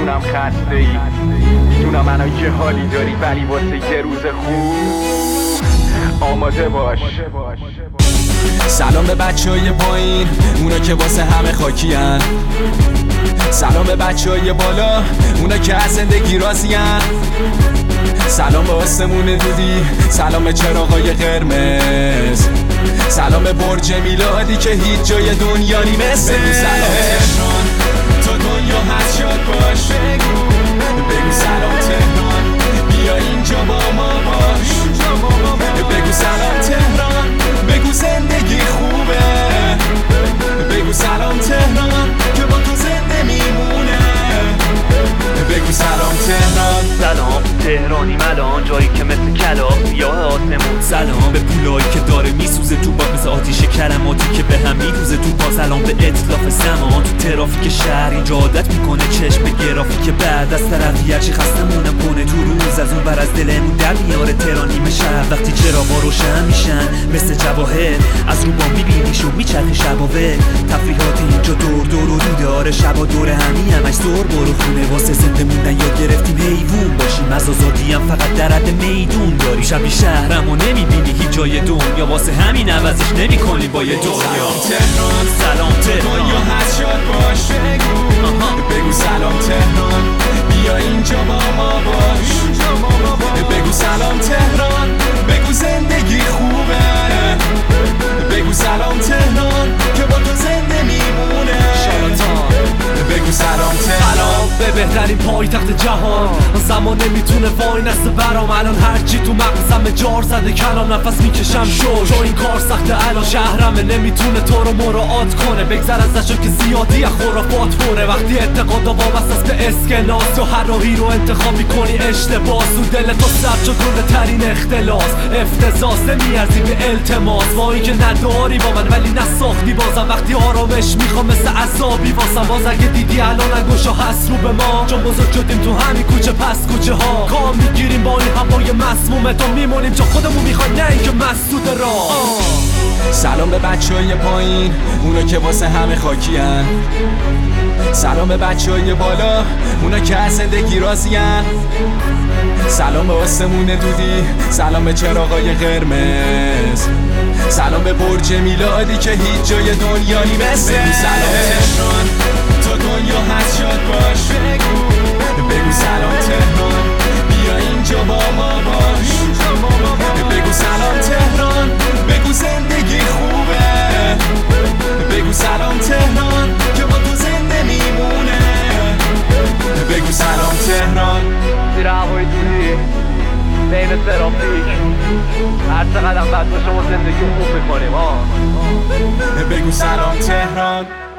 میدونم خسته ای، میدونم الان چه حالی داری، ولی واسه یه روز خوب آماده باش. سلام به بچهای پایین، اونا که واسه همه خاکین. سلام به بچهای بالا، اونا که از زندگی راضین. سلام به آسمون دودی، سلام به چراغای قرمز، سلام به برج میلادی که هیچ جای دنیا نی مثل. بگو سلام تهران، تا دنیا هست شاد باش. بگو سلام تهران، بیا اینجا با ما باش. بگو سلام تهران، بگو زندگی خوبه. بگو سلام تهران که با تو زنده میمونه. بگو سلام تهران. سلام تهرانی ملان، جایی که مثل کلا سیاه آسمون. سلام به پولایی که داره میسوزه تو باغ، مثل آتیش کلماتی که به هم میدوزه تو پا. سلام به اطلاف زمان تو ترافیک شهر، اینجا عادت میکنه چشم به گرافیک بعد از طرفی هرچی خستمونم کنه تو روز از اون بر از دلمون در میاره. تهران نیمه شهر وقتی چراغا روشن میشن مثل جواهر، از رو ما میبینیش و میچرخی شباوه. تفریحات اینجا دور دور و داره، شبا دور همی همش زور. برو خونه واسه زنده موندن یاد گرفتیم حیوون باشیم، از آزادی هم فقط در حد میدون داری. شبی شهرمو نمیبینی هیچ جای دنیا، واسه همین عوضش نمی‌کنی با یه دنیا. سلام تهران، سلام تهران، دنیا هست شاد باش. بگو سلام تهران، بیا اینجا با ما باش. بگو سلام تهران، بگو زندگی خوبه. بگو سلام تهران که با تو زنده میمونه. بگو سلام تهران، به بهترین پایتخت جهان. زمان نمیتونه وای نسته برام، الان هرچی تو مغزم جار زده کلام. نفس میکشم شو این کار سخته، الان شهرمه نمیتونه تو رو مراعات کنه. بگذر ازشو که زیادی خرافات پره. وقتی اعتقادا وابسته است به اسکناس، تو هر راهی رو انتخاب میکنی اشتباس. و دل تو سر شده ترین اختلاس، افتضاح نمیارزی به التماس. با این که نداری با من ولی نساختی بازم، وقتی آرامش میخوام مثل عذابی واسم. باز اگه دیدی الان انگوشا هست رو به ما، چون بزرگ شدیم تو همین کوچه پس کوچه ها. کام میگیریم با این هوای مسمومه، تا میمونیم چون خودمون میخوایم نه اینکه مسدود راه. سلام به بچهای پایین، اونا که واسه همه خاکین. سلام به بچهای بالا، اونا که از زندگی راضین. سلام به آسمون دودی، سلام به چراغای قرمز، سلام به برج میلادی که هیچ جای دنیا نی مثل. بگو سلام تهران، تا دنیا هست شاد باش. بگو سلام تهران، بیا اینجا با ما باش. بگو سلام تهران، بگو زندگی خوبه. بگو سلام تهران که با تو زنده میمونه. بگو سلام تهران. زیر هوای دودی بین ترافیک، هر چقدر هم بد باشه ما زندگی خوب میکنیم. بگو سلام تهران.